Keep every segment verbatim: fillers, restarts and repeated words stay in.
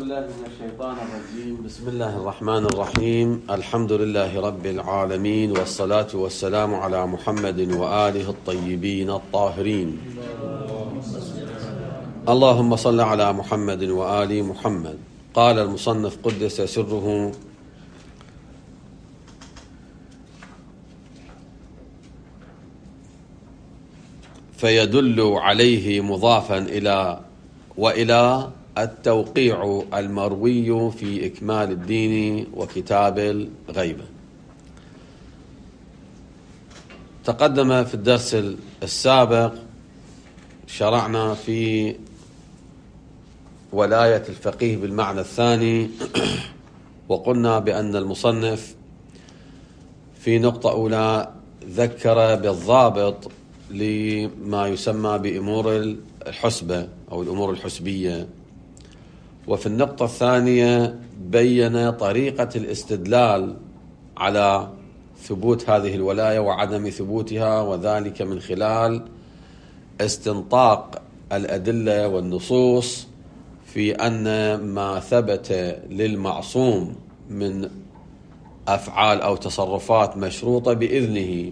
بالله من الشيطان الرجيم. بسم الله الرحمن الرحيم. الحمد لله رب العالمين، والصلاة والسلام على محمد وآله الطيبين الطاهرين. اللهم صل على محمد وآل محمد. قال المصنف قدس سره: فيدل عليه مضافا إلى وإلى التوقيع المروي في إكمال الدين وكتاب الغيبة. تقدم في الدرس السابق شرعنا في ولاية الفقيه بالمعنى الثاني، وقلنا بأن المصنف في نقطة أولى ذكر بالضابط لما يسمى بأمور الحسبة أو الأمور الحسبية، وفي النقطة الثانية بين طريقة الاستدلال على ثبوت هذه الولاية وعدم ثبوتها، وذلك من خلال استنطاق الأدلة والنصوص في أن ما ثبت للمعصوم من أفعال أو تصرفات مشروطة بإذنه،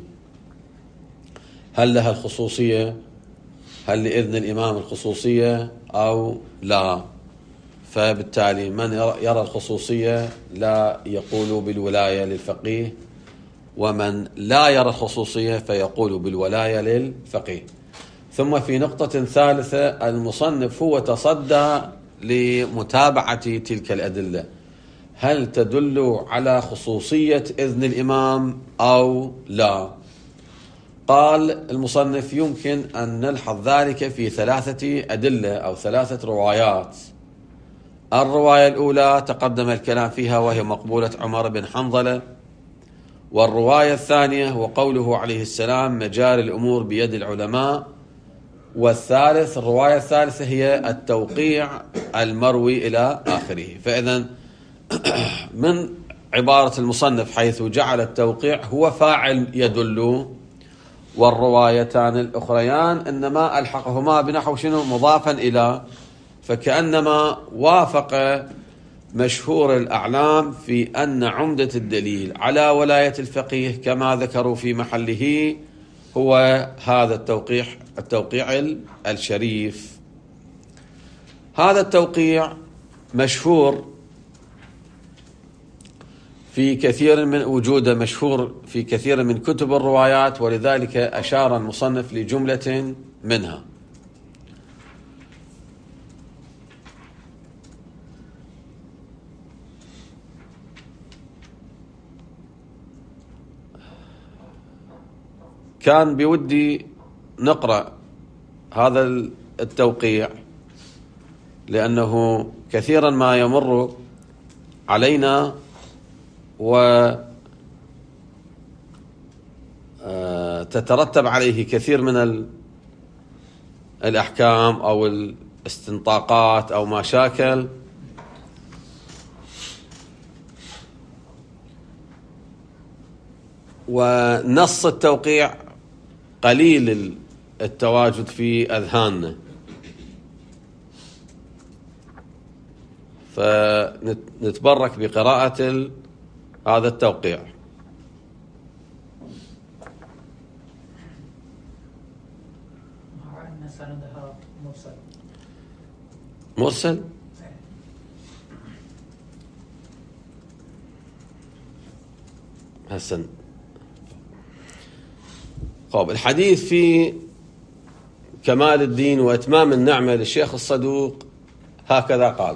هل لها الخصوصية؟ هل لإذن الإمام الخصوصية أو لا؟ فبالتالي من يرى الخصوصية لا يقول بالولاية للفقيه، ومن لا يرى الخصوصية فيقول بالولاية للفقيه. ثم في نقطة ثالثة المصنف هو تصدى لمتابعة تلك الأدلة، هل تدل على خصوصية إذن الإمام أو لا؟ قال المصنف: يمكن أن نلحظ ذلك في ثلاثة أدلة أو ثلاثة روايات. الرواية الأولى تقدم الكلام فيها وهي مقبولة عمر بن حنظلة، والرواية الثانية وقوله عليه السلام: مجاري الأمور بيد العلماء، والثالث الرواية الثالثة هي التوقيع المروي إلى آخره. فإذا من عبارة المصنف حيث جعل التوقيع هو فاعل يدل، والروايتان الأخريان إنما ألحقهما بنحو شنو؟ مضافا إلى، فكأنما وافق مشهور الأعلام في أن عمدة الدليل على ولاية الفقيه كما ذكروا في محله هو هذا التوقيع التوقيع الشريف. هذا التوقيع مشهور في كثير من وجوده مشهور في كثير من كتب الروايات، ولذلك أشار المصنف لجملة منها. كان بودي نقرأ هذا التوقيع لأنه كثيرا ما يمر علينا وتترتب عليه كثير من الأحكام أو الاستنطاقات أو ما شاكل، ونص التوقيع قليل التواجد في أذهاننا، فنتبرك بقراءة هذا التوقيع. مرسل حسن. طب الحديث في كمال الدين وإتمام النعمة للشيخ الصدوق هكذا قال: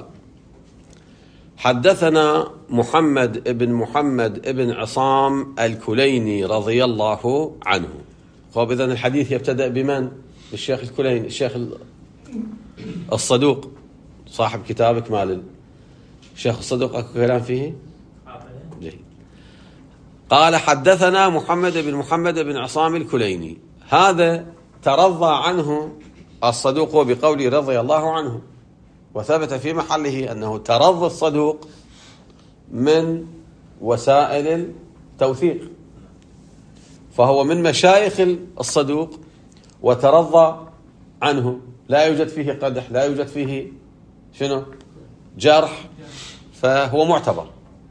حدثنا محمد بن محمد بن عصام الكليني رضي الله عنه. طب إذن الحديث يبتدأ بمن؟ الشيخ الكليني، الشيخ الصدوق صاحب كتاب إكمال. الشيخ الصدوق أكو كلام فيه؟ جيد. قال: حدثنا محمد بن محمد بن عصام الكليني. هذا ترضى عنه الصدوق بقول رضي الله عنه، وثبت في محله أنه ترضى الصدوق من وسائل التوثيق، فهو من مشايخ الصدوق وترضى عنه، لا يوجد فيه قدح، لا يوجد فيه شنو جرح فهو معتبر.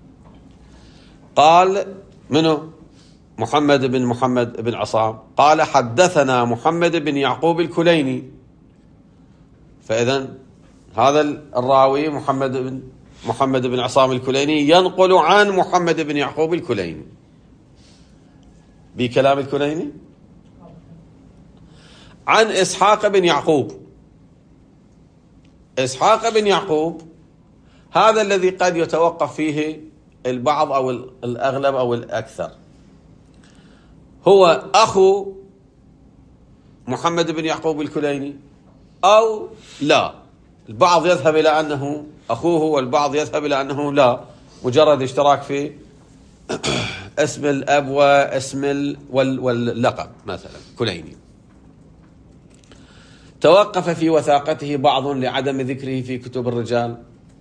قال منه محمد بن محمد بن عصام قال حدثنا محمد بن يعقوب الكليني، فإذا هذا الراوي محمد بن محمد بن عصام الكليني ينقل عن محمد بن يعقوب الكليني بكلام الكليني عن إسحاق بن يعقوب. إسحاق بن يعقوب هذا الذي قد يتوقف فيه البعض أو الأغلب أو الأكثر، هو أخو محمد بن يعقوب الكليني أو لا. البعض يذهب إلى أنه أخوه والبعض يذهب إلى أنه لا، مجرد اشتراك في اسم الأب واسم واللقب مثلا كليني. توقف في وثاقته بعض لعدم ذكره في كتب الرجال،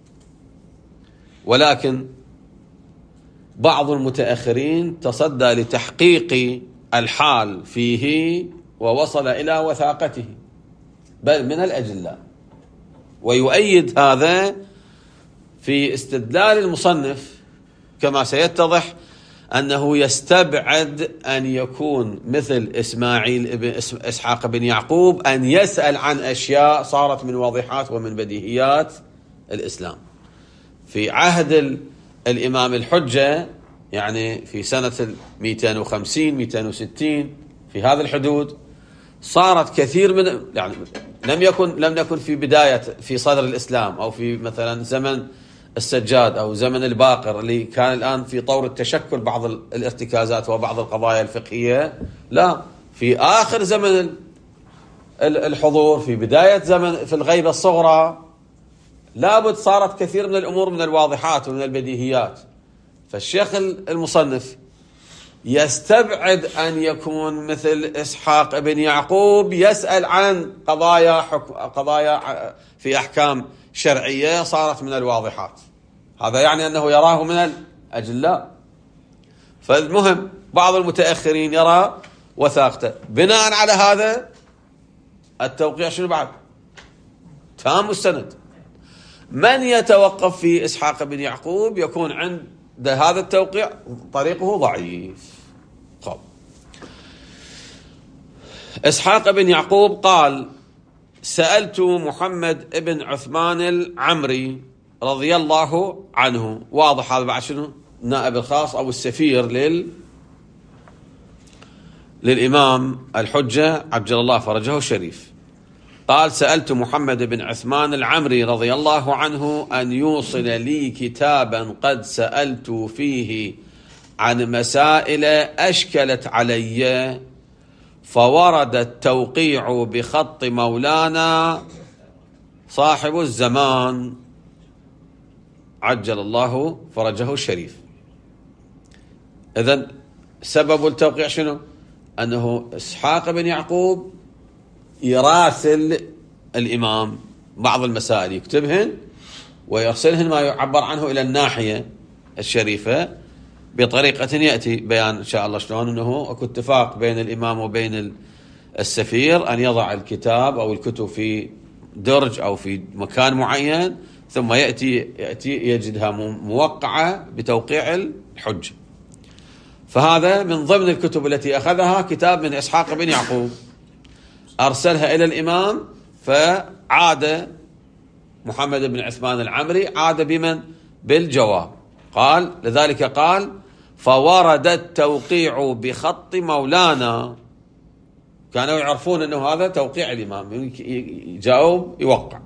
ولكن بعض المتأخرين تصدى لتحقيق الحال فيه ووصل إلى وثاقته بل من الأجلاء، ويؤيد هذا في استدلال المصنف كما سيتضح أنه يستبعد أن يكون مثل إسماعيل ابن إسحاق بن يعقوب أن يسأل عن أشياء صارت من واضحات ومن بديهيات الإسلام. في عهد الإمام الحجة يعني في سنة مئتين وخمسين مئتين وستين في هذا الحدود صارت كثير من يعني لم يكن لم يكن في بداية في صدر الإسلام أو في مثلا زمن السجاد أو زمن الباقر اللي كان الآن في طور التشكل بعض الارتكازات وبعض القضايا الفقهية، لا، في آخر زمن الحضور في بداية زمن في الغيبة الصغرى لابد صارت كثير من الأمور من الواضحات ومن البديهيات. فالشيخ المصنف يستبعد أن يكون مثل إسحاق بن يعقوب يسأل عن قضايا حكم قضايا في أحكام شرعية صارت من الواضحات، هذا يعني أنه يراه من الأجلاء. فالمهم بعض المتأخرين يرى وثاقته. بناء على هذا التوقيع شنو بعد؟ تام السند. من يتوقف في إسحاق بن يعقوب يكون عند هذا التوقيع طريقه ضعيف. خب. إسحاق بن يعقوب قال سألت محمد بن عثمان العمري رضي الله عنه، واضح هذا بعد شنو؟ النائب الخاص أو السفير لل للإمام الحجة عجل الله فرجه الشريف. قال سألت محمد بن عثمان العمري رضي الله عنه أن يوصل لي كتابا قد سألت فيه عن مسائل أشكلت علي، فورد التوقيع بخط مولانا صاحب الزمان عجل الله فرجه الشريف. إذن سبب التوقيع شنو؟ أنه إسحاق بن يعقوب يراسل الإمام بعض المسائل يكتبهن ويرسلهن ما يعبر عنه إلى الناحية الشريفة بطريقة يأتي بيان إن شاء الله شلون أنه أكو اتفاق بين الإمام وبين السفير أن يضع الكتاب أو الكتب في درج أو في مكان معين، ثم يأتي يأتي يجدها موقعة بتوقيع الحج. فهذا من ضمن الكتب التي أخذها كتاب من إسحاق بن يعقوب، أرسلها إلى الإمام، فعاد محمد بن عثمان العمري عاد بمن؟ بالجواب. قال لذلك قال فورد التوقيع بخط مولانا، كانوا يعرفون أنه هذا توقيع الإمام، يجاوب يوقع.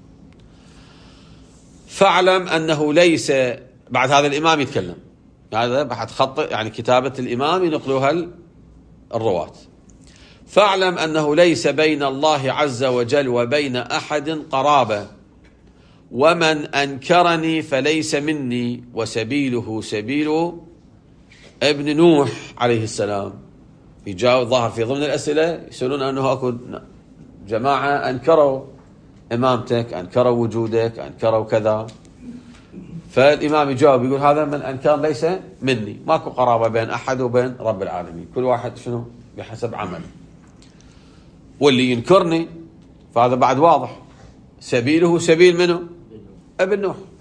فاعلم أنه ليس بعد هذا الإمام يتكلم، هذا بعد خط يعني كتابة الإمام ينقلوها الرواة. فاعلم أنه ليس بين الله عز وجل وبين أحد قرابة، ومن أنكرني فليس مني، وسبيله سبيل ابن نوح عليه السلام. يجاوب ظهر في ضمن الأسئلة يسألون أنه أكو جماعة أنكروا إمامتك، أنكروا وجودك، أنكروا كذا، فالإمام يجاوب يقول هذا من أنكر ليس مني، ماكو قرابة بين أحد وبين رب العالمين، كل واحد شنو بحسب عمله. واللي ينكرني فهذا بعد واضح، سبيله سبيل منه ابن نوح.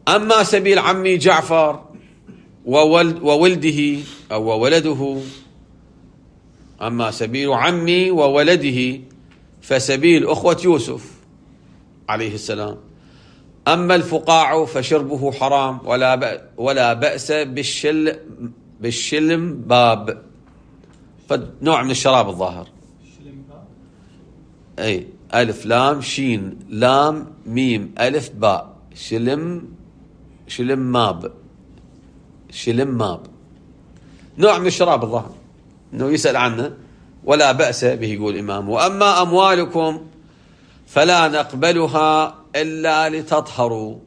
أما سبيل عمي جعفر وولد وولده أو ولده، أما سبيل عمي وولده فسبيل أخوة يوسف عليه السلام. أما الفقاع فشربه حرام ولا ولا بأس بالشل بالشلم باب، نوع من الشراب الظاهر. أي ألف لام شين لام ميم ألف باء، شلم شلم ماب شلم ماب، نوع من الشراب الظاهر انه يسأل عنه ولا بأس به. يقول الإمام: وأما أموالكم فلا نقبلها إلا لتطهروا،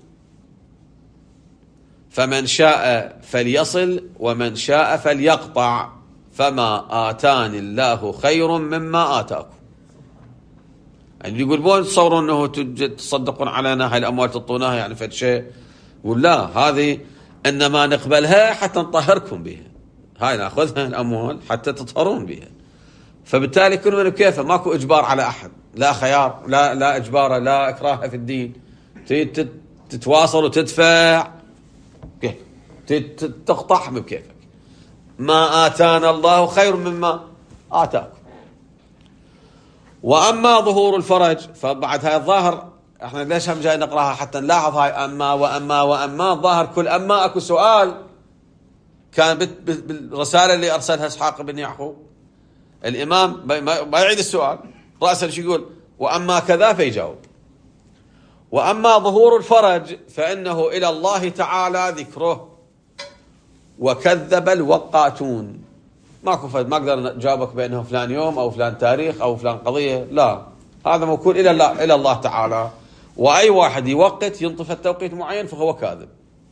فمن شاء فليصل ومن شاء فليقطع، فما آتاني الله خير مما آتاكم. يعني يقول مو تصورون انه تصدقون علينا هاي الاموال تعطوناها يعني فد شيء، ولا هذه انما نقبلها حتى نطهركم بها، هاي ناخذها الاموال حتى تطهرون بها. فبالتالي كل من كيفه، ماكو اجبار على احد، لا خيار، لا لا اجبار، لا اكراه في الدين. تتواصل وتدفع كيف تقطع بكيفك. ما آتانا الله خير مما آتاكم. وأما ظهور الفرج، فبعد هاي الظاهر احنا ليش هم جاي نقراها حتى نلاحظ هاي أما وأما وأما الظاهر كل أما أكو سؤال كان بالرسالة اللي أرسلها إسحاق بن يعقوب. الإمام ما يعيد السؤال رأسا شو يقول؟ وأما كذا فيجاوب. وأما ظهور الفرج فإنه إلى الله تعالى ذكره، وكذب الوقاتون. ماكو فد ما اقدر اجاوبك بانه فلان يوم او فلان تاريخ او فلان قضيه، لا، هذا موكول الى الله الى الله تعالى، واي واحد يوقت ينطف التوقيت معين فهو كاذب.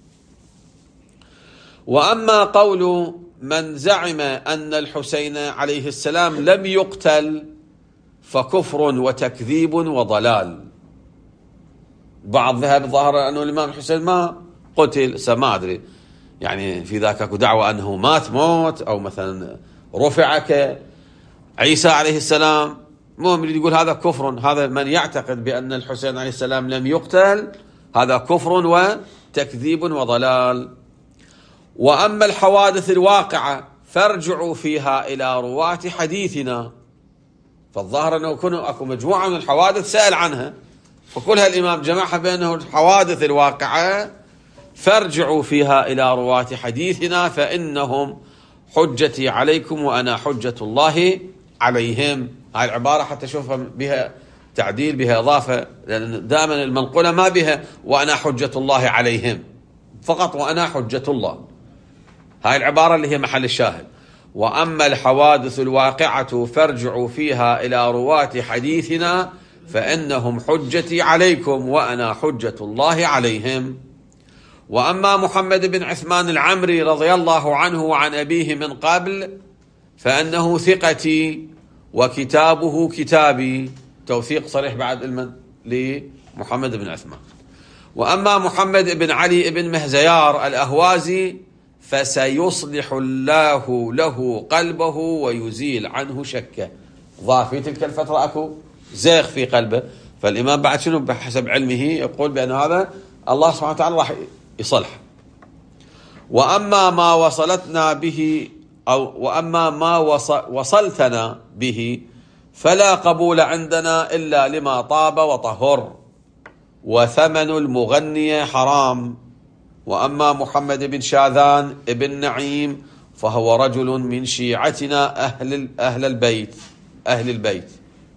واما قول من زعم ان الحسين عليه السلام لم يقتل فكفر وتكذيب وضلال. بعض ذهب الظاهر انه الامام الحسين ما قتل، سما ادري يعني في ذاك اكو دعوة انه مات موت او مثلا رفع كعيسى عليه السلام. المهم اللي يقول هذا كفر، هذا من يعتقد بان الحسين عليه السلام لم يقتل هذا كفر وتكذيب وضلال. واما الحوادث الواقعة فارجعوا فيها الى رواة حديثنا. فالظاهر انه كانوا اكو مجموعة من الحوادث سأل عنها، فكلها الامام جمعها بانه الحوادث الواقعة فارجعوا فيها إلى رواة حديثنا فإنهم حجتي عليكم وأنا حجة الله عليهم. هاي العبارة حتى شوفها بها تعديل، بها إضافة، لأن دائما المنقولة ما بها وأنا حجة الله عليهم، فقط وأنا حجة الله. هاي العبارة اللي هي محل الشاهد. وأما الحوادث الواقعة فارجعوا فيها إلى رواة حديثنا فإنهم حجتي عليكم وأنا حجة الله عليهم. وأما محمد بن عثمان العمري رضي الله عنه وعن أبيه من قبل فأنه ثقتي وكتابه كتابي، توثيق صريح بعد المن لمحمد بن عثمان. وأما محمد بن علي بن مهزيار الأهوازي فسيصلح الله له قلبه ويزيل عنه شكه. ظاهر في تلك الفترة أكو زيغ في قلبه، فالإمام بعد شنو بحسب علمه يقول بأن هذا الله سبحانه وتعالى راح يصلح. وأما ما وصلتنا به أو وأما ما وصلتنا به فلا قبول عندنا إلا لما طاب وطهر، وثمن المغني حرام. وأما محمد بن شاذان ابن نعيم فهو رجل من شيعتنا أهل أهل البيت أهل البيت.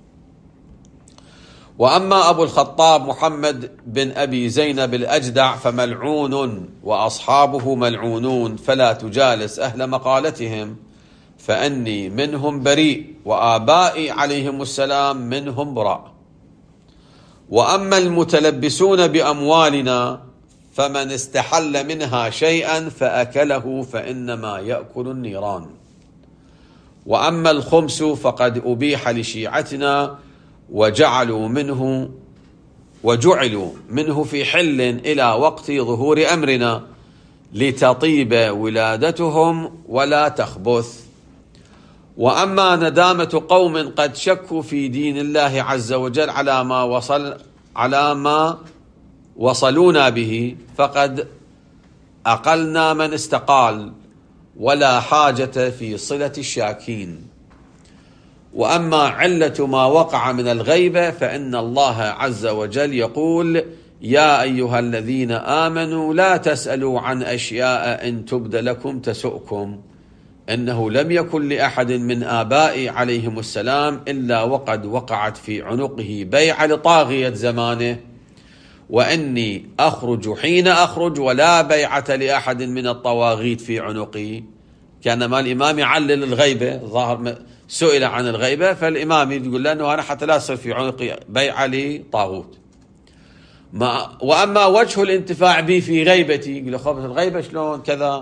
وأما أبو الخطاب محمد بن أبي زينب الأجدع فملعون وأصحابه ملعونون، فلا تجالس أهل مقالتهم فأني منهم بريء وآبائي عليهم السلام منهم براء. وأما المتلبسون بأموالنا فمن استحل منها شيئا فأكله فإنما يأكل النيران. وأما الخمس فقد أبيح لشيعتنا وجعلوا منه وجعلوا منه في حل إلى وقت ظهور أمرنا لتطيب ولادتهم ولا تخبث. وأما ندامة قوم قد شكوا في دين الله عز وجل على ما وصل على ما وصلونا به فقد أقلنا من استقال، ولا حاجة في صلة الشاكين. وأما علة ما وقع من الغيبة فإن الله عز وجل يقول: يا أيها الذين آمنوا لا تسألوا عن أشياء إن تبد لكم تسؤكم، إنه لم يكن لأحد من آبائي عليهم السلام إلا وقد وقعت في عنقه بيعة لطاغية زمانه، وإني أخرج حين أخرج ولا بيعة لأحد من الطواغيت في عنقي. كان ما الإمام يعلل الغيبة، ظاهر سئل عن الغيبة، فالإمام يقول له أنه أنا حتى لا يصير في عنقي بيعة لطاغوت. ما وأما وجه الانتفاع بي في غيبتي، يقول له خبث الغيبة شلون كذا،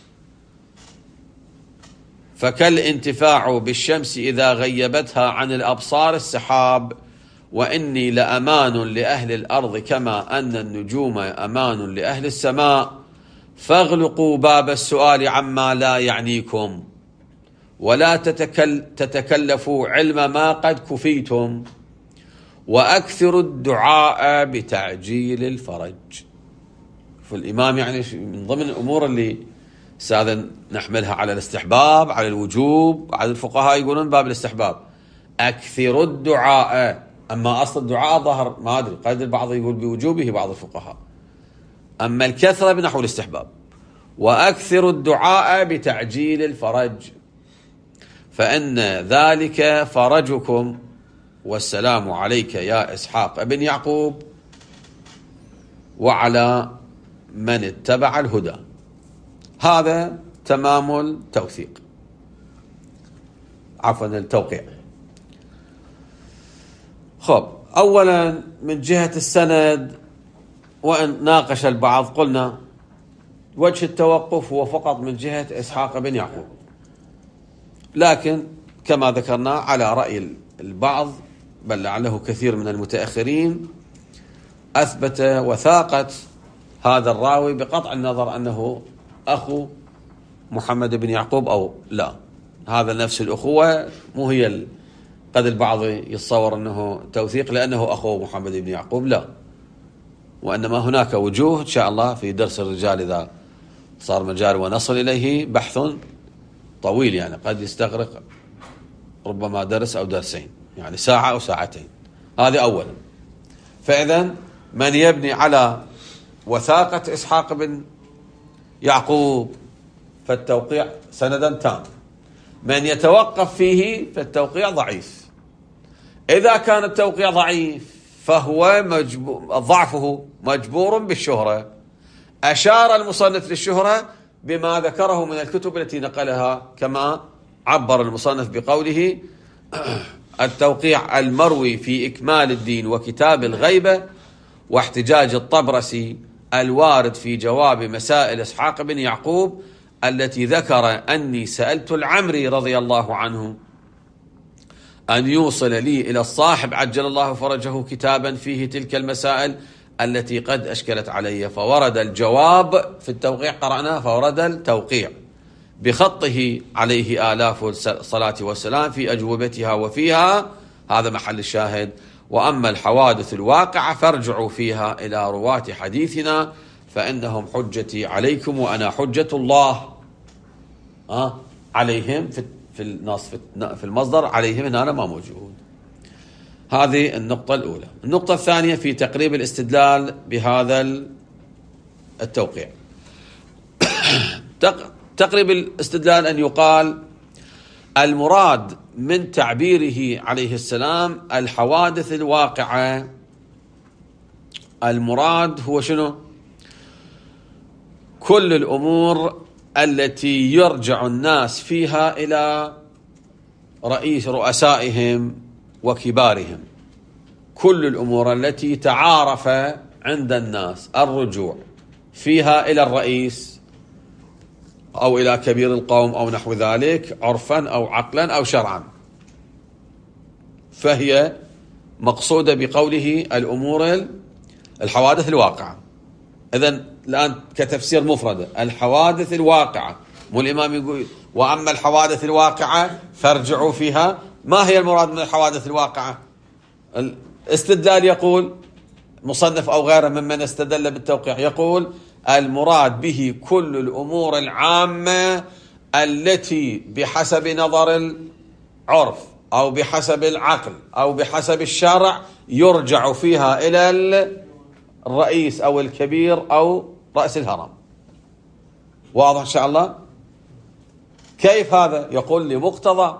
فكالانتفاع بالشمس إذا غيبتها عن الأبصار السحاب، وإني لأمان لأهل الأرض كما أن النجوم أمان لأهل السماء، فاغلقوا باب السؤال عما لا يعنيكم، ولا تتكل تتكلفوا علم ما قد كفيتم، وأكثروا الدعاء بتعجيل الفرج. فالإمام يعني من ضمن الأمور اللي ساذا نحملها على الاستحباب، على الوجوب، على الفقهاء يقولون باب الاستحباب أكثروا الدعاء. أما أصل الدعاء ظهر ما أدري، قد البعض يقول بوجوبه بعض الفقهاء، أما الكثرة بنحو الاستحباب. وأكثروا الدعاء بتعجيل الفرج، فإن ذلك فرجكم، والسلام عليك يا إسحاق بن يعقوب وعلى من اتبع الهدى. هذا تمام التوثيق، عفوا التوقيع. خب، أولا من جهة السند، وإن ناقش البعض قلنا وجه التوقف هو فقط من جهة إسحاق بن يعقوب، لكن كما ذكرنا على رأي البعض بل لعله كثير من المتأخرين أثبت وثاقة هذا الراوي بقطع النظر أنه أخو محمد بن يعقوب أو لا. هذا نفس الأخوة، مو هي قد البعض يتصور أنه توثيق لأنه أخو محمد بن يعقوب، لا، وإنما هناك وجوه إن شاء الله في درس الرجال إذا صار مجال ونصل إليه بحث طويل، يعني قد يستغرق ربما درس أو درسين، يعني ساعة أو ساعتين. هذه أولا. فإذا من يبني على وثاقة إسحاق بن يعقوب فالتوقيع سندا تام، من يتوقف فيه فالتوقيع ضعيف. إذا كان التوقيع ضعيف فهو مجبور، ضعفه مجبور بالشهرة. أشار المصنف للشهرة بما ذكره من الكتب التي نقلها، كما عبر المصنف بقوله: التوقيع المروي في إكمال الدين وكتاب الغيبة واحتجاج الطبرسي الوارد في جواب مسائل إسحاق بن يعقوب التي ذكر أني سألت العمري رضي الله عنه أن يوصل لي إلى الصاحب عجل الله فرجه كتابا فيه تلك المسائل التي قد أشكلت علي، فورد الجواب في التوقيع، قرأناه، فورد التوقيع بخطه عليه آلاف الصلاة والسلام في أجوبتها وفيها، هذا محل الشاهد. وأما الحوادث الواقعة فارجعوا فيها إلى رواة حديثنا فإنهم حجتي عليكم وأنا حجة الله. أه؟ عليهم في في النص في المصدر، عليهم هنا ما موجود. هذه النقطة الأولى. النقطة الثانية في تقريب الاستدلال بهذا التوقيع. تقريب الاستدلال أن يقال المراد من تعبيره عليه السلام الحوادث الواقعة، المراد هو شنو؟ كل الأمور التي يرجع الناس فيها إلى رئيس رؤسائهم وكبارهم، كل الأمور التي تعارف عند الناس الرجوع فيها إلى الرئيس أو إلى كبير القوم أو نحو ذلك، عرفا أو عقلا أو شرعا، فهي مقصودة بقوله الأمور الحوادث الواقعة. إذن الآن كتفسير مفردة الحوادث الواقعة، مو الإمام يقول وأما الحوادث الواقعة فارجعوا فيها، ما هي المراد من الحوادث الواقعة؟ الاستدلال يقول المصنف أو غيره ممن استدل بالتوقيع يقول المراد به كل الأمور العامة التي بحسب نظر العرف أو بحسب العقل أو بحسب الشرع يرجع فيها إلى الرئيس أو الكبير أو رأس الهرم. واضح إن شاء الله؟ كيف هذا؟ يقول لمقتضى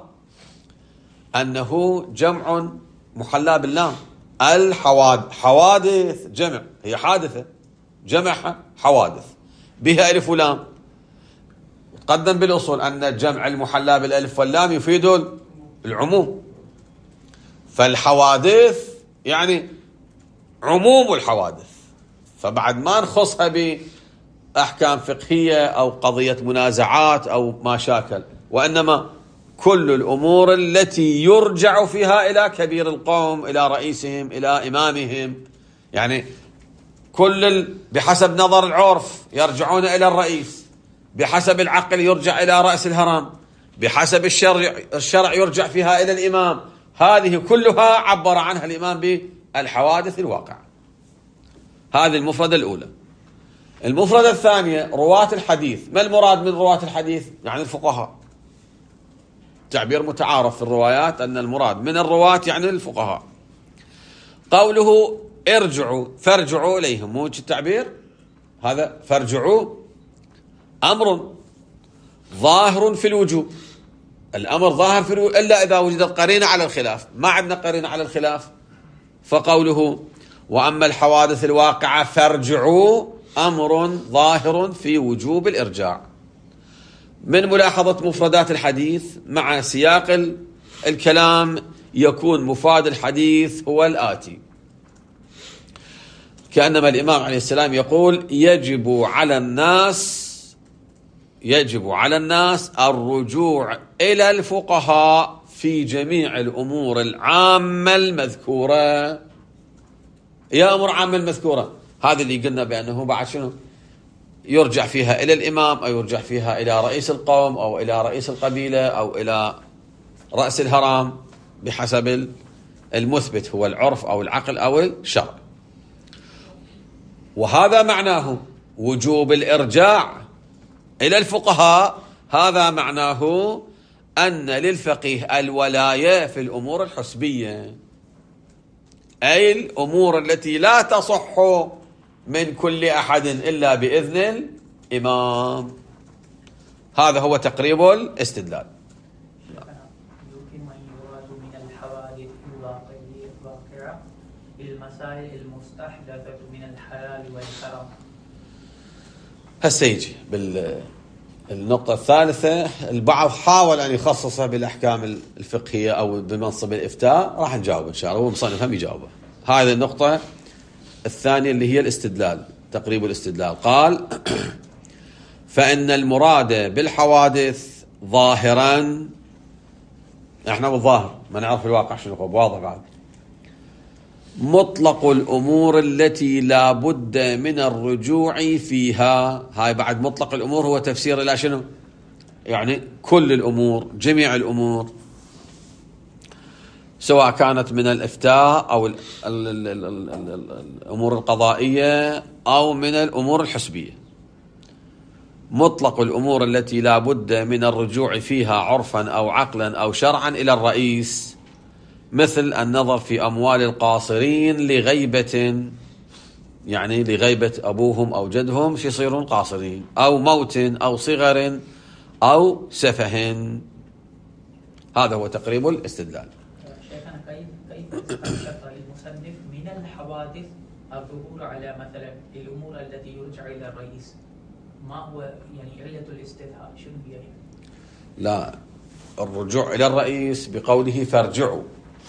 أنه جمع محلى باللام. الحوادث حوادث جمع، هي حادثة جمعها حوادث بها ألف ولام. تقدم بالأصول أن جمع المحلى بالألف واللام يفيد العموم، فالحوادث يعني عموم الحوادث، فبعد ما نخصها بأحكام فقهية أو قضية منازعات أو ما شاكل، وإنما كل الأمور التي يرجع فيها إلى كبير القوم، إلى رئيسهم، إلى إمامهم. يعني كل بحسب نظر العرف يرجعون إلى الرئيس، بحسب العقل يرجع إلى رأس الهرم، بحسب الشرع الشرع يرجع فيها إلى الإمام. هذه كلها عبر عنها الإمام بالحوادث الواقعة. هذه المفردة الأولى. المفردة الثانية رواة الحديث. ما المراد من رواة الحديث؟ يعني الفقهاء. تعبير متعارف في الروايات أن المراد من الرواة يعني الفقهاء. قوله ارجعوا فارجعوا إليهم، مو التعبير هذا؟ فارجعوا أمر ظاهر في الوجوب، الأمر ظاهر في الوجوب إلا إذا وجدت قرينة على الخلاف. ما عندنا قرينة على الخلاف، فقوله وأما الحوادث الواقعة فارجعوا أمر ظاهر في وجوب الإرجاع. من ملاحظة مفردات الحديث مع سياق الكلام يكون مفاد الحديث هو الآتي: كأنما الإمام عليه السلام يقول يجب على الناس يجب على الناس الرجوع إلى الفقهاء في جميع الأمور العامة المذكورة. يا أمور عامة المذكورة هذه اللي قلنا بأنه بعد شنو يرجع فيها إلى الإمام أو يرجع فيها إلى رئيس القوم أو إلى رئيس القبيلة أو إلى رأس الهرم بحسب المثبت هو العرف أو العقل أو الشرع. وهذا معناه وجوب الإرجاع إلى الفقهاء. هذا معناه أن للفقيه الولاية في الأمور الحسبية، أي الأمور التي لا تصح من كل أحد إلا بإذن الإمام. هذا هو تقريب الاستدلال. يمكن أن يراد من الحوادث الواقعة بالمسائل المستحدثة من الحلال والحرام. هسه يجي بالنقطة الثالثة. البعض حاول أن يخصصها بالأحكام الفقهية أو بمنصب الإفتاء، راح نجاوب إن شاء الله، هو مصنف هم يجاوبه. هذه النقطة الثانية اللي هي الاستدلال، تقريب الاستدلال. قال فإن المراد بالحوادث ظاهرا، احنا بالظاهر ما نعرف الواقع شنو هو، واضح بعد، مطلق الأمور التي لا بد من الرجوع فيها. هاي بعد مطلق الأمور هو تفسير إلى شنو؟ يعني كل الأمور، جميع الأمور، سواء كانت من الإفتاء أو الأمور القضائية أو من الأمور الحسبية. مطلق الأمور التي لا بد من الرجوع فيها عرفا أو عقلا أو شرعا إلى الرئيس، مثل النظر في أموال القاصرين لغيبة، يعني لغيبة أبوهم أو جدهم يصيرون قاصرين، أو موت أو صغر أو سفه. هذا هو تقريب الاستدلال. شيخنا كيف كيف أشرت المصنف من الحوادث الظهور على مثلا الأمور التي يرجع إلى الرئيس؟ ما هو يعني علة الاستثناء شنو هي يعني؟ لا، الرجوع إلى الرئيس بقوله فارجعوا.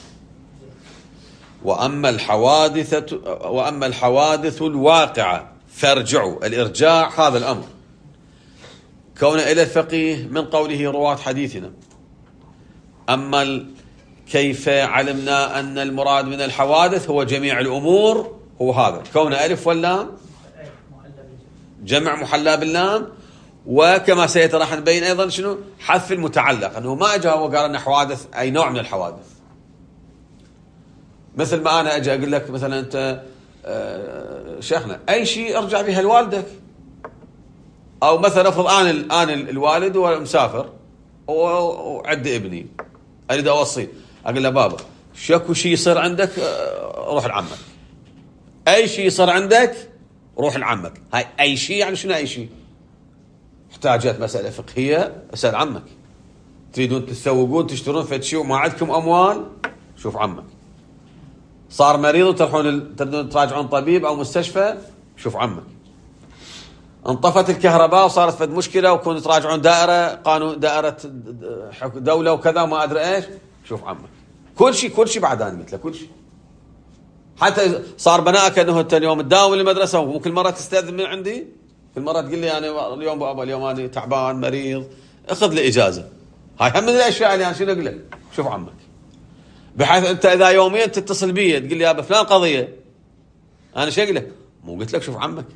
وأما الحوادث وأما الحوادث الواقعة فارجعوا، الإرجاع هذا الأمر كون إلى الفقيه من قوله رواة حديثنا. أما كيف علمنا أن المراد من الحوادث هو جميع الأمور، هو هذا كون ألف واللام جمع محلى باللام. وكما سيأتي راح نبين أيضا شنو حذف المتعلق، أنه ما أجا وقال أن حوادث أي نوع من الحوادث. مثل ما أنا أجي أقول لك مثلا أنت آه شيخنا أي شيء أرجع بها لوالدك، أو مثلا أفرض أنا أنا الوالد ومسافر وعندي ابني أريد أوصيه، أقول له بابا شكو شيء يصير عندك روح لعمك، أي شيء يصير عندك روح لعمك. هاي أي شيء يعني شنو أي شيء؟ احتاجت مسألة فقهية اسأل عمك، تريدون تسوقون تشترون فد شيء وما عندكم أموال شوف عمك، صار مريض وتروحون تريدون تراجعون طبيب أو مستشفى شوف عمك، انطفت الكهرباء وصارت فد مشكلة وكنتوا تراجعون دائرة قانون دائرة دولة وكذا وما أدري إيش شوف عمك. كل شيء كل شيء بعد أنا قلت له كل شيء، حتى صار بناءك أنه أنت اليوم تداوم المدرسة وكل مرة تستأذن من عندي، كل مرة تقول لي أنا اليوم بابا اليوم أنا تعبان مريض أخذ لي إجازة. هاي هم من الأشياء اللي أنا شنو أقول لك شوف عمك، بحيث أنت إذا يوميا تتصل بي تقول لي يا فلان قضية أنا شو أقول لك؟ مو قلت لك شوف عمك.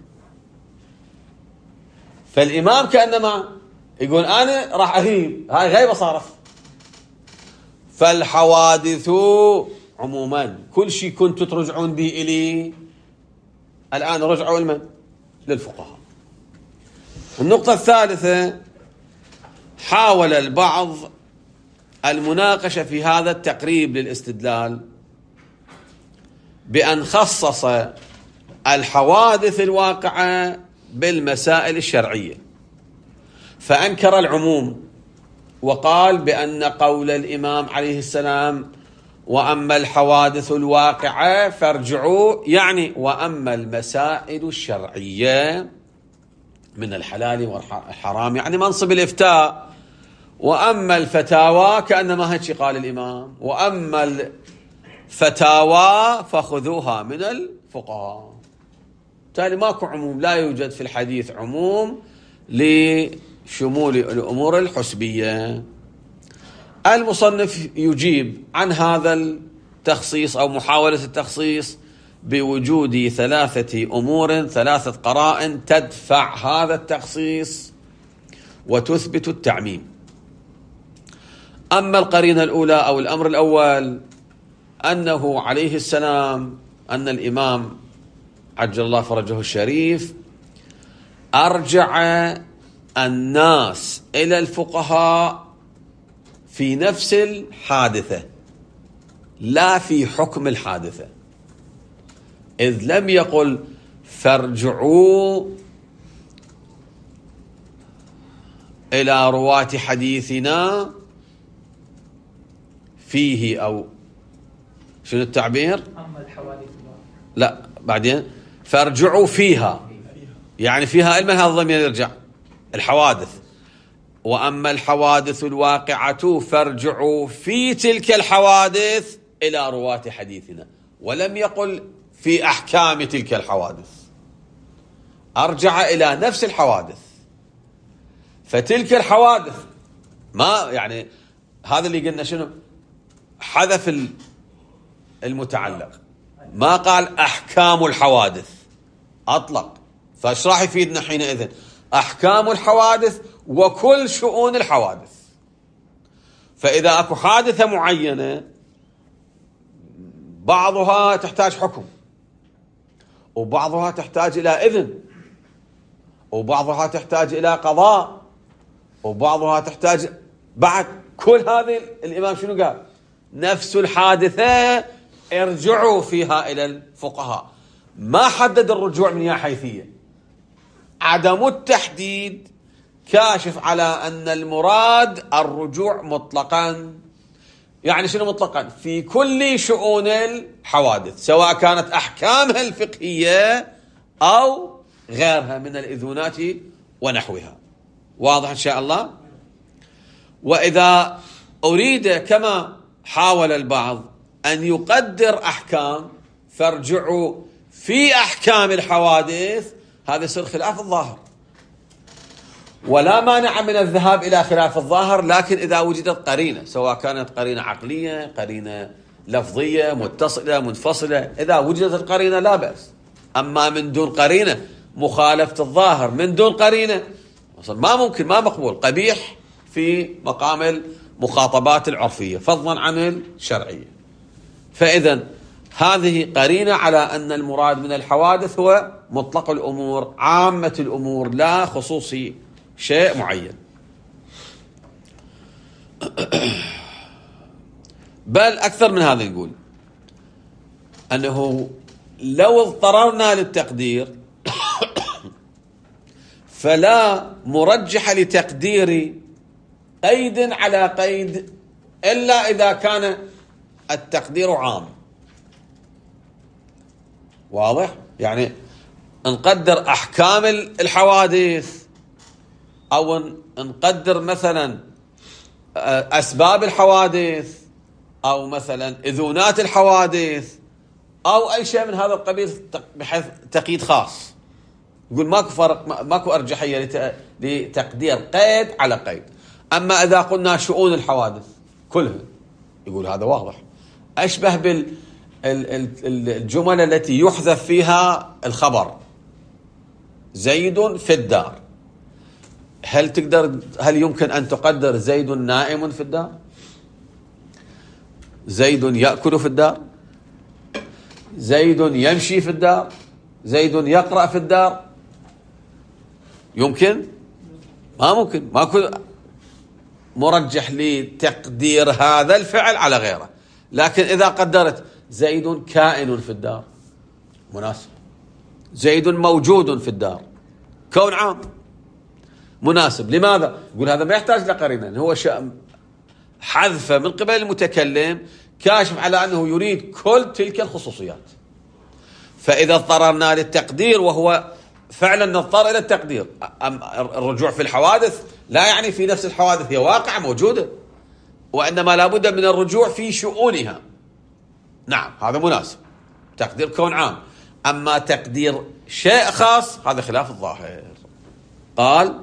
فالإمام كأنما يقول أنا راح أغيب، هاي غيبة صارت. فالحوادث عموما كل شيء كنتوا ترجعون به إلي الآن رجعوا لمن؟ للفقهاء. النقطة الثالثة، حاول البعض المناقشة في هذا التقريب للاستدلال بأن خصص الحوادث الواقعة بالمسائل الشرعية، فأنكر العموم وقال بأن قول الإمام عليه السلام وأما الحوادث الواقعة فارجعوا، يعني وأما المسائل الشرعية من الحلال والحرام، يعني منصب الإفتاء، وأما الفتاوى كأنما هيك قال الإمام وأما الفتاوى فخذوها من الفقهاء. بالتالي ماكو عموم، لا يوجد في الحديث عموم لشمول الأمور الحسبية. المصنف يجيب عن هذا التخصيص أو محاولة التخصيص بوجود ثلاثة أمور، ثلاثة قرائن تدفع هذا التخصيص وتثبت التعميم. أما القرينة الأولى أو الأمر الأول أنه عليه السلام أن الإمام عجل الله فرجه الشريف أرجع الناس إلى الفقهاء في نفس الحادثة لا في حكم الحادثة، إذ لم يقل فارجعوا إلى رواة حديثنا فيه، أو شنو التعبير؟ أما الحوادث لا بعدين فارجعوا فيها، يعني فيها علم هذا الضمير يرجع الحوادث، وأما الحوادث الواقعة فارجعوا في تلك الحوادث إلى رواة حديثنا، ولم يقل في أحكام تلك الحوادث، أرجع إلى نفس الحوادث. فتلك الحوادث ما يعني هذا اللي قلنا شنو حذف المتعلق، ما قال أحكام الحوادث أطلق. فايش راح يفيدنا حينئذ؟ أحكام الحوادث وكل شؤون الحوادث. فإذا أكو حادثة معينة بعضها تحتاج حكم، وبعضها تحتاج إلى إذن، وبعضها تحتاج إلى قضاء، وبعضها تحتاج بعد كل هذه الإمام شنو قال؟ نفس الحادثة ارجعوا فيها إلى الفقهاء. ما حدد الرجوع من يا حيثية، عدم التحديد كاشف على أن المراد الرجوع مطلقا. يعني شنو مطلقا؟ في كل شؤون الحوادث، سواء كانت أحكامها الفقهية أو غيرها من الإذونات ونحوها. واضح إن شاء الله؟ وإذا أريد كما حاول البعض أن يقدر أحكام فارجعوا في أحكام الحوادث، هذا يصير خلاف الظاهر، ولا مانع من الذهاب إلى خلاف الظاهر، لكن إذا وجدت قرينة، سواء كانت قرينة عقلية، قرينة لفظية، متصلة، منفصلة، إذا وجدت القرينة لا بأس. أما من دون قرينة، مخالفة الظاهر من دون قرينة ما ممكن، ما مقبول، قبيح في مقام المخاطبات العرفية فضلا عن الشرعية. فإذا هذه قرينة على أن المراد من الحوادث هو مطلق الأمور، عامة الأمور، لا خصوصي شيء معين. بل أكثر من هذا نقول أنه لو اضطررنا للتقدير فلا مرجح لتقدير قيد على قيد إلا إذا كان التقدير عام. واضح؟ يعني نقدر أحكام الحوادث أو نقدر مثلا أسباب الحوادث أو مثلا إذونات الحوادث أو أي شيء من هذا القبيل بحيث تقييد خاص. يقول ماكو فرق، ماكو أرجحية لتقدير قيد على قيد. أما إذا قلنا شؤون الحوادث كلها، يقول هذا واضح، أشبه بالجمل التي يحذف فيها الخبر. زيد في الدار، هل تقدر هل يمكن أن تقدر زيد نائم في الدار؟ زيد يأكل في الدار؟ زيد يمشي في الدار؟ زيد يقرأ في الدار؟ يمكن؟ ما ممكن، ماكو مرجح لتقدير هذا الفعل على غيره. لكن إذا قدرت زيد كائن في الدار مناسب، زيد موجود في الدار، كون عام مناسب. لماذا؟ يقول هذا ما يحتاج لقرينة، هو حذف من قبل المتكلم كاشف على أنه يريد كل تلك الخصوصيات. فإذا اضطررنا للتقدير، وهو فعلا نضطر إلى التقدير، الرجوع في الحوادث لا يعني في نفس الحوادث هي واقعة موجودة، وإنما لابد من الرجوع في شؤونها. نعم هذا مناسب، تقدير كون عام. أما تقدير شيء خاص هذا خلاف الظاهر. قال: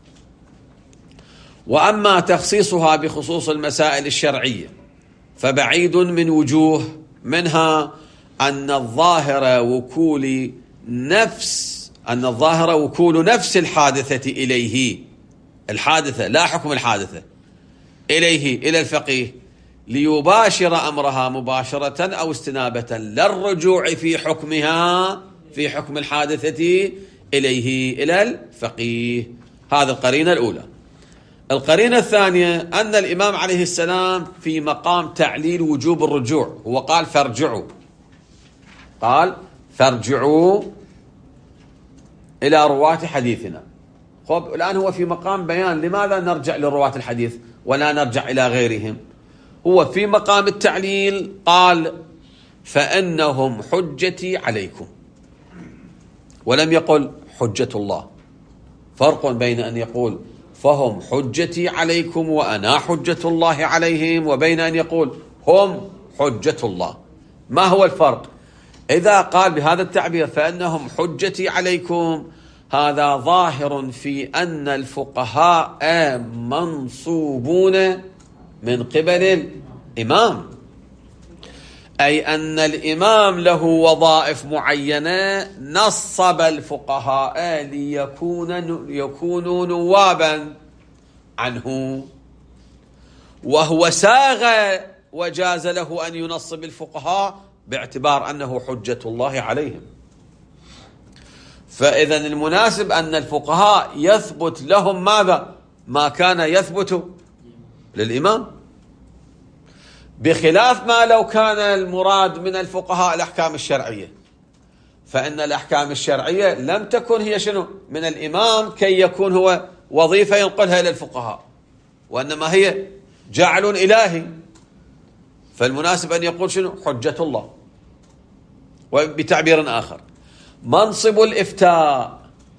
وأما تخصيصها بخصوص المسائل الشرعية فبعيد من وجوه، منها أن الظاهر وكول نفس أن الظاهر وكول نفس الحادثة إليه، الحادثة لا حكم الحادثة، إليه إلى الفقيه ليباشر أمرها مباشرة أو استنابة، للرجوع في حكمها في حكم الحادثة إليه إلى الفقيه. هذا القرينة الأولى. القرينة الثانية أن الإمام عليه السلام في مقام تعليل وجوب الرجوع، هو قال فارجعوا، قال فارجعوا إلى رواة حديثنا. خب الآن هو في مقام بيان لماذا نرجع لرواة الحديث ولا نرجع إلى غيرهم. هو في مقام التعليل قال فإنهم حجتي عليكم، ولم يقل حجة الله. فرق بين أن يقول فهم حجتي عليكم وأنا حجة الله عليهم، وبين أن يقول هم حجة الله. ما هو الفرق؟ إذا قال بهذا التعبير فإنهم حجتي عليكم، هذا ظاهر في أن الفقهاء منصوبون من قبل الإمام، أي أن الإمام له وظائف معينة نصب الفقهاء ليكون يكونوا نوابا عنه، وهو ساغ وجاز له أن ينصب الفقهاء باعتبار أنه حجة الله عليهم. فإذا المناسب أن الفقهاء يثبت لهم ماذا؟ ما كان يثبت للإمام، بخلاف ما لو كان المراد من الفقهاء الأحكام الشرعية، فإن الأحكام الشرعية لم تكن هي شنو؟ من الإمام كي يكون هو وظيفة ينقلها إلى الفقهاء، وإنما هي جعل إلهي. فالمناسب أن يقول شنو؟ حجة الله. وبتعبير آخر منصب الإفتاء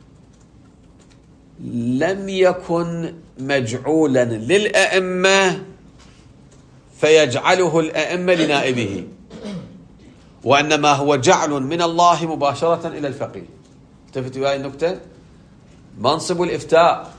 لم يكن مجعولا للأئمة فيجعله الأئمة لنائبه، وإنما هو جعل من الله مباشرة إلى الفقيه. التفتوا هذه النكتة. منصب الإفتاء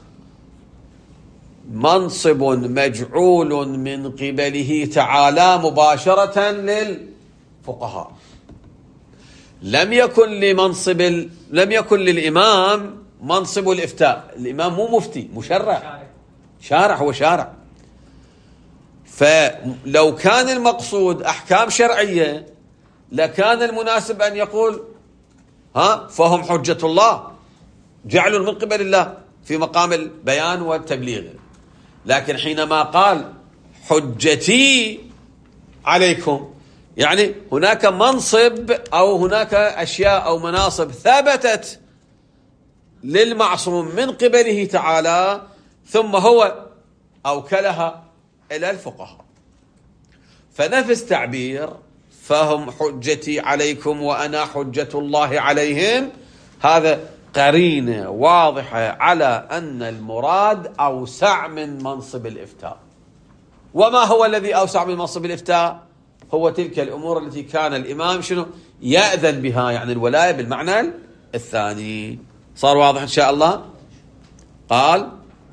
منصب مجعول من قبله تعالى مباشرة للفقهاء، لم يكن لمنصب ال... لم يكن للإمام منصب الإفتاء. الإمام مو مفتي، مشرع، شارع، هو شارع. فلو كان المقصود أحكام شرعية لكان المناسب أن يقول ها فهم حجة الله، جعلوا من قبل الله في مقام البيان والتبليغ. لكن حينما قال حجتي عليكم، يعني هناك منصب أو هناك أشياء أو مناصب ثبتت للمعصوم من قبله تعالى، ثم هو أوكلها إلى الفقهاء. فنفس تعبير فهم حجتي عليكم وأنا حجة الله عليهم، هذا قرينة واضحة على أن المراد أوسع من منصب الإفتاء. وما هو الذي أوسع من منصب الإفتاء؟ هو تلك الأمور التي كان الإمام شنو يأذن بها، يعني الولاية بالمعنى الثاني. صار واضح إن شاء الله؟ قال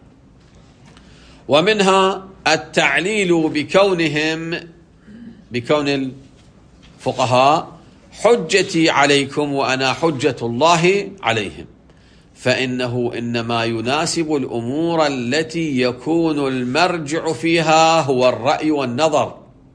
ومنها التعليل بكونهم بكون الفقهاء حجتي عليكم وأنا حجة الله عليهم، فإنه إنما يناسب الأمور التي يكون المرجع فيها هو الرأي والنظر،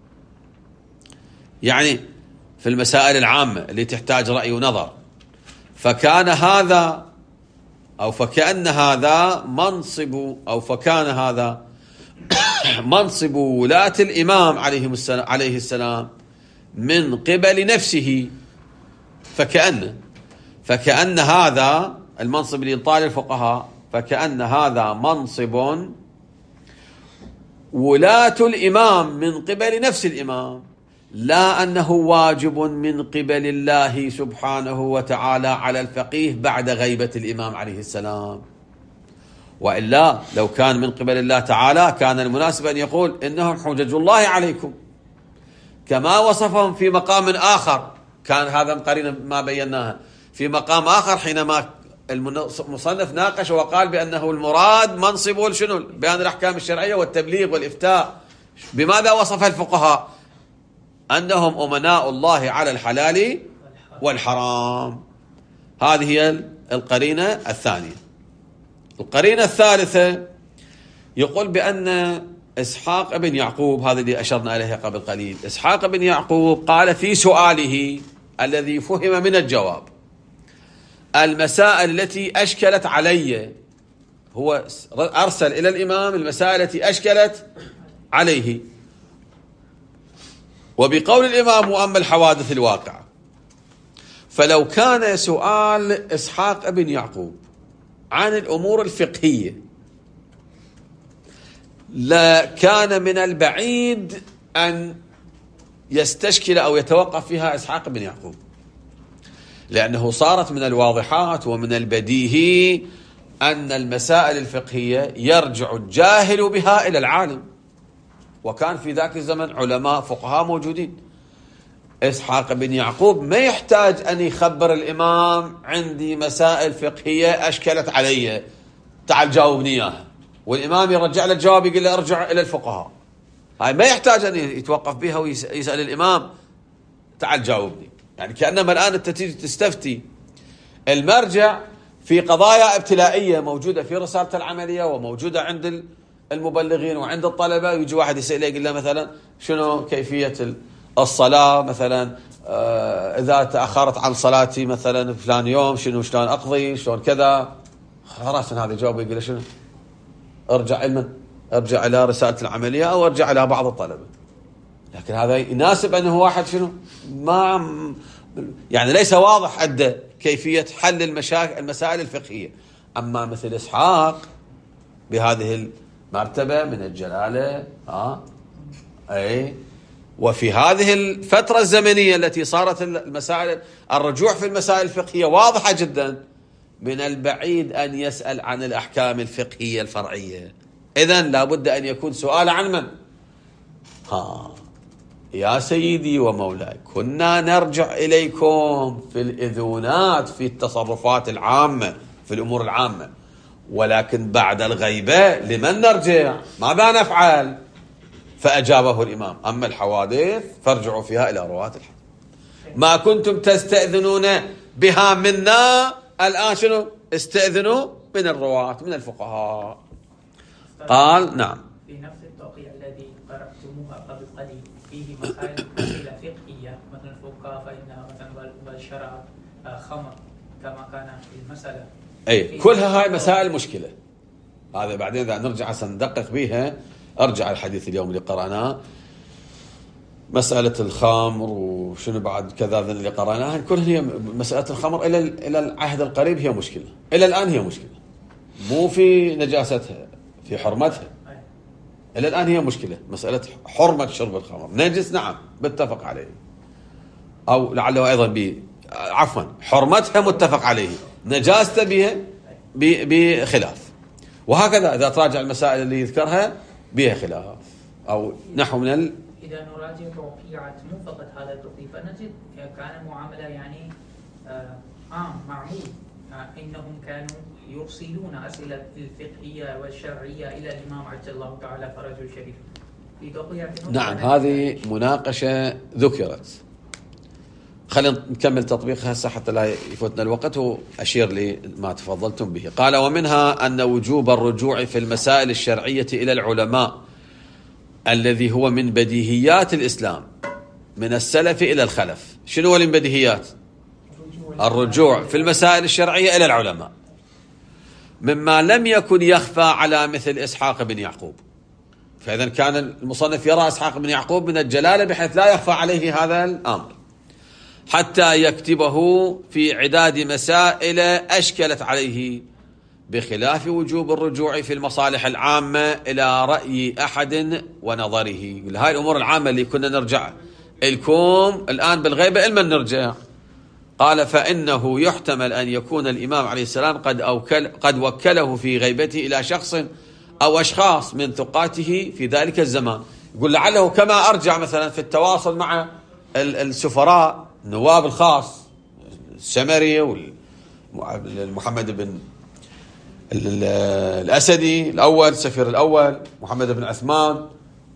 يعني في المسائل العامة اللي تحتاج رأي ونظر. فكان هذا أو فكأن هذا منصب أو فكان هذا منصب ولاة الإمام عليه السلام من قبل نفسه، فكأن فكأن هذا المنصب اللي ينطال الفقهاء، فكأن هذا منصب ولاة الإمام من قبل نفس الإمام، لا أنه واجب من قبل الله سبحانه وتعالى على الفقيه بعد غيبة الإمام عليه السلام. وإلا لو كان من قبل الله تعالى كان المناسب أن يقول إنهم حجج الله عليكم، كما وصفهم في مقام آخر. كان هذا مقارنة ما بيناها في مقام آخر حينما المصنف ناقش وقال بأنه المراد منصب شنو بيان الأحكام الشرعية والتبليغ والإفتاء. بماذا وصف الفقهاء؟ أنهم أمناء الله على الحلال والحرام. هذه هي القرينة الثانية. القرينة الثالثة يقول بأن إسحاق بن يعقوب، هذا اللي أشرنا إليه قبل قليل، إسحاق بن يعقوب قال في سؤاله الذي فهم من الجواب المسائل التي أشكلت علي، هو أرسل إلى الإمام المسائل التي أشكلت عليه، وبقول الإمام وأما الحوادث الواقعة. فلو كان سؤال إسحاق بن يعقوب عن الأمور الفقهية لكان من البعيد أن يستشكل أو يتوقف فيها إسحاق بن يعقوب، لأنه صارت من الواضحات ومن البديهي أن المسائل الفقهية يرجع الجاهل بها إلى العالم، وكان في ذاك الزمن علماء فقهاء موجودين. إسحاق بن يعقوب ما يحتاج أن يخبر الإمام عندي مسائل فقهية أشكلت علي، تعال جاوبني إياها، والإمام يرجع له الجواب يقول له ارجع إلى الفقهاء. هاي ما يحتاج أن يتوقف بها ويسأل الإمام تعال جاوبني. يعني كأنما الآن أنت تيجي تستفتي المرجع في قضايا ابتلائية موجودة في رسالة العملية وموجودة عند المبلغين وعند الطلبة، ويجي واحد يسأله يقول له مثلا شنو كيفية الصلاة مثلا، آه إذا تأخرت عن صلاتي مثلا فلان يوم شنو شلون أقضي شلون كذا، خلاص هذا جواب يقول له شنو ارجع علما ارجع إلى رسالة العملية أو ارجع إلى بعض الطلبة. لكن هذا يناسب أنه واحد شنو ما يعني ليس واضح عنده كيفية حل المشاكل المسائل الفقهية. أما مثل إسحاق بهذه المرتبة من الجلالة ها أي، وفي هذه الفترة الزمنية التي صارت المسائل الرجوع في المسائل الفقهية واضحة جدا، من البعيد أن يسأل عن الأحكام الفقهية الفرعية. إذن لابد أن يكون سؤال عن من؟ ها يا سيدي ومولاي، كنا نرجع إليكم في الإذونات في التصرفات العامة في الأمور العامة، ولكن بعد الغيبة لمن نرجع؟ ماذا نفعل؟ فأجابه الإمام أما الحوادث فارجعوا فيها إلى رواة الحديث، ما كنتم تستأذنون بها منا الآن شنو استأذنوا من الرواة من الفقهاء. قال نعم في نفس التوقيع الذي قرأتموها قبل قليل فيه مسائل أسئلة فقهية مثلا الفقهاء فإنها مثلا والشراب خمر كما كان في المسألة. أي كلها هاي مسائل مشكلة. هذا بعدين إذا نرجع سندقق بيها أرجع الحديث اليوم اللي قرأناه مسألة الخمر وشنو بعد كذا اللي قرأناها كلها هي مسألة الخمر إلى إلى العهد القريب هي مشكلة، إلى الآن هي مشكلة، مو في نجاستها في حرمتها. إلى الآن هي مشكلة مسألة حرمة شرب الخمر. نجس نعم متفق عليه، أو لعله أيضا ب عفوا حرمتها متفق عليه، نجاسته بها بخلاف. وهكذا إذا تراجع المسائل اللي يذكرها بها خلاف أو نحو من ال... إذا نراجع توقيعات مو فقط هذا التوقيع فنجد كان معاملة يعني آه عام معمول آه إنهم كانوا يرسلون أسئلة الفقهية والشرعية إلى الإمام عجل الله تعالى فرجه الشريف في توقيعات. نعم هذه مناقشة ذكرت، خلينا نكمل تطبيقها هسه حتى لا يفوتنا الوقت وأشير لما تفضلتم به. قال ومنها أن وجوب الرجوع في المسائل الشرعية إلى العلماء الذي هو من بديهيات الإسلام من السلف إلى الخلف. شنو هو من بديهيات؟ الرجوع في المسائل الشرعية إلى العلماء مما لم يكن يخفى على مثل إسحاق بن يعقوب. فإذا كان المصنف يرى إسحاق بن يعقوب من الجلالة بحيث لا يخفى عليه هذا الأمر حتى يكتبه في عداد مسائل أشكلت عليه، بخلاف وجوب الرجوع في المصالح العامة إلى رأي أحد ونظره. هاي الأمور العامة اللي كنا نرجع الكوم الآن بالغيبة إلما نرجع. قال فإنه يحتمل أن يكون الإمام عليه السلام قد, أوكل قد وكله في غيبته إلى شخص أو أشخاص من ثقاته في ذلك الزمان. يقول لعله كما أرجع مثلا في التواصل مع السفراء النواب الخاص السمري والمحمد بن الأسدي الأول السفير الأول محمد بن عثمان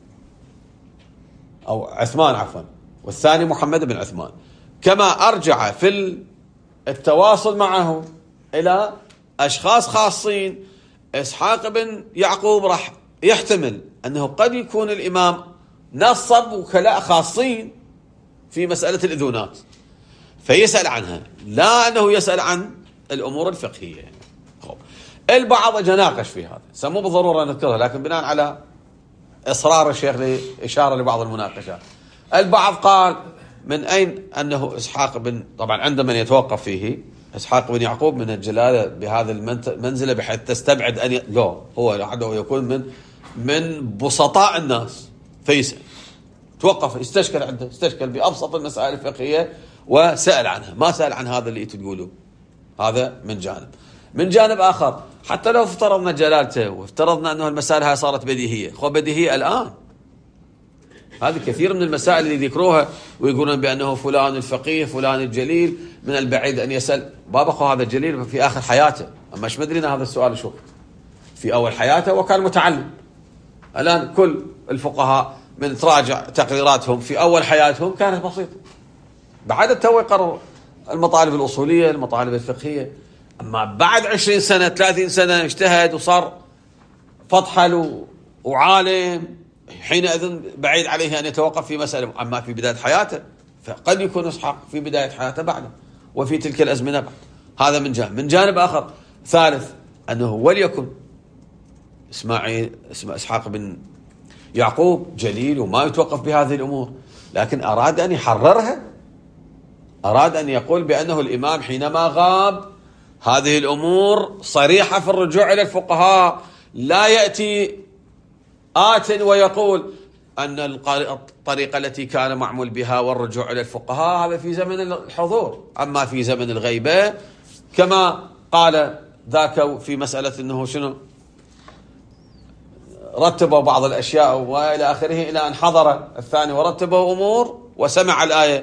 أو عثمان عفوا والثاني محمد بن عثمان، كما أرجع في التواصل معه إلى أشخاص خاصين. إسحاق بن يعقوب راح يحتمل أنه قد يكون الإمام نصب وكلاء خاصين في مسألة الإذونات فيسأل عنها، لا أنه يسأل عن الأمور الفقهية. البعض اجى ناقش في هذا، سموه بالضرورة نذكرها لكن بناء على إصرار الشيخ لإشارة لبعض المناقشات. البعض قال من أين أنه إسحاق بن، طبعا عند من يتوقف فيه إسحاق بن يعقوب من الجلالة بهذا المنزلة بحيث تستبعد أن ي... لا هو لعله يكون من من بسطاء الناس فيسأل، توقف استشكل عنده استشكل بأبسط المسائل الفقهية وسأل عنها، ما سأل عن هذا اللي تقولوه. هذا من جانب. من جانب آخر حتى لو افترضنا جلالته وافترضنا أنه المسائل هاي صارت بديهية، خو بديهية الآن هذه كثير من المسائل اللي ذكروها ويقولون بأنه فلان الفقيه فلان الجليل من البعيد أن يسأل بابا خو هذا الجليل في آخر حياته، أما ايش مدرينا هذا السؤال شو في أول حياته وكان متعلم. الآن كل الفقهاء من تراجع تقريراتهم في أول حياتهم كانت بسيطة، بعد التو يقرر المطالب الأصولية المطالب الفقهية. أما بعد عشرين سنة ثلاثين سنة اجتهد وصار فطحل وعالم، حينئذ بعيد عليه أن يتوقف في مسألة. أما في بداية حياته فقد يكون إسحاق في بداية حياته بعده وفي تلك الأزمنة بعد. هذا من جانب. من جانب آخر ثالث أنه وليكن إسماعيل اسمه إسحاق بن يعقوب جليل وما يتوقف بهذه الأمور، لكن أراد أن يحررها، أراد أن يقول بأنه الإمام حينما غاب هذه الأمور صريحة في الرجوع إلى الفقهاء، لا يأتي آت ويقول أن الطريقة التي كان معمول بها والرجوع إلى الفقهاء هذا في زمن الحضور، أما في زمن الغيبة كما قال ذاك في مسألة أنه شنو رتبوا بعض الأشياء وإلى آخره إلى أن حضر الثاني ورتبوا أمور وسمع الآية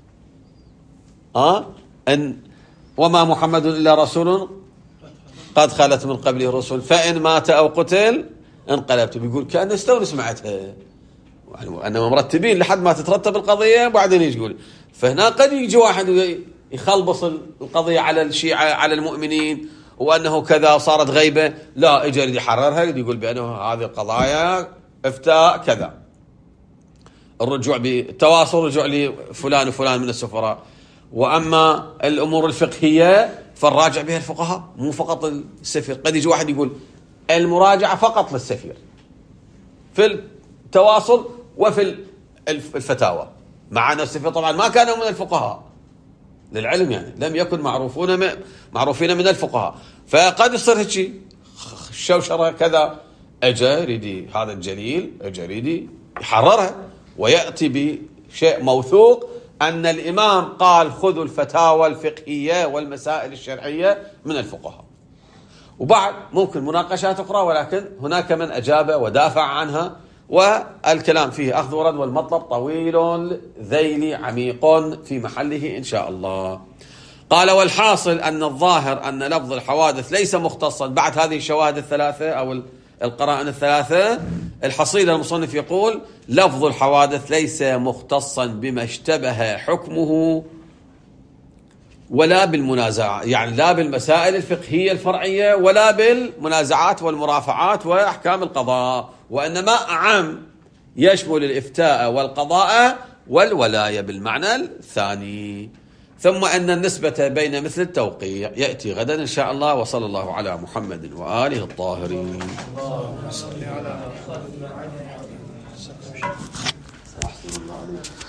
أه؟ أن وما محمد إلا رسول قد خلت من قبله الرسل فإن مات أو قتل انقلبت. بيقول كأنه استوني سمعتها أنهم مرتبين لحد ما تترتب القضية وبعدين يقول. فهنا قد يجي واحد يخلبص القضية على الشيعة على المؤمنين وأنه كذا صارت غيبة، لا اجى يحررها يقول بأنه هذه القضايا افتاء كذا. الرجوع بالتواصل رجوع لفلان وفلان من السفراء. وأما الأمور الفقهية فالراجع بها الفقهاء مو فقط السفير. قد يجي واحد يقول المراجعة فقط للسفير في التواصل وفي الفتاوى، مع أن السفير طبعا ما كانوا من الفقهاء للعلم، يعني لم يكن معروفون معروفين من الفقهاء. فقد يصير هيك الشوشرة كذا، أجا يريد هذا الجليل أجا يريد يحررها ويأتي بشيء موثوق أن الإمام قال خذوا الفتاوى الفقهية والمسائل الشرعية من الفقهاء. وبعد ممكن مناقشات أخرى، ولكن هناك من أجاب ودافع عنها، والكلام فيه أخذ ورد، والمطلب طويل ذيلي عميق في محله إن شاء الله. قال والحاصل أن الظاهر أن لفظ الحوادث ليس مختصا بعد هذه الشواهد الثلاثة أو القرائن الثلاثة. الحصيلة المصنف يقول لفظ الحوادث ليس مختصا بما اشتبه حكمه ولا بالمنازعة، يعني لا بالمسائل الفقهية الفرعية ولا بالمنازعات والمرافعات وأحكام القضاء، وإنما أعم يشمل الإفتاء والقضاء والولاية بالمعنى الثاني. ثم أن النسبة بين مثل التوقيع يأتي غدا إن شاء الله. وصلى الله على محمد وآله الطاهرين. اللهم صل على محمد.